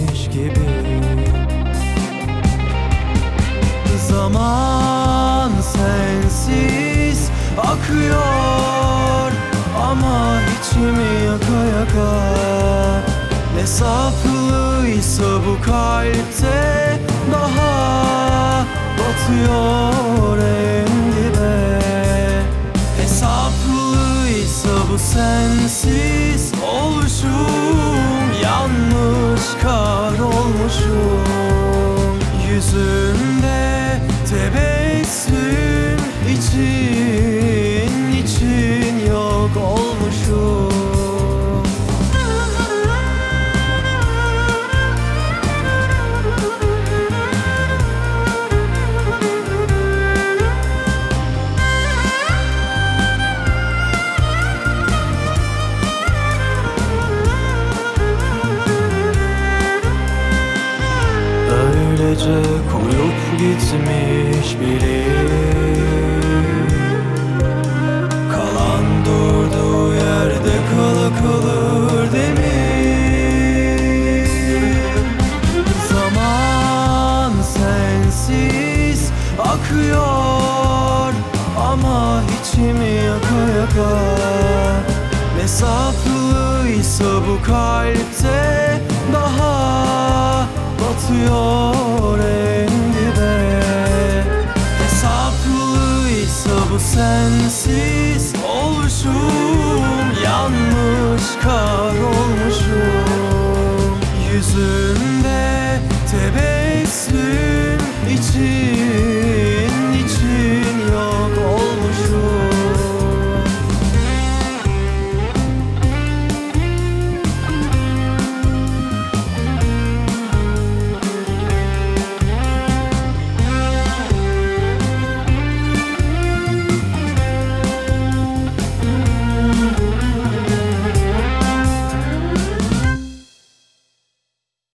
bitmiş gibi. Zaman sensiz akıyor ama içimi yaka yaka. Ne saplıysa bu kalpte daha batıyor en dibe. Hesaplıysa bu sensiz oluşum, yanlış kahrolmuşum. Yüzümde tebessüm için yok olmuşum. Öylece koyup gitmiş biri, kalan durduğu yerde kala kalır demir. Zaman sensiz akıyor ama içimi yaka yaka. Ne saplıysa bu kalpte daha batıyor en dibe. Hesaplıysa bu sensiz oluşum, yanlış kahrolmuşum. Yüzümde tebessüm için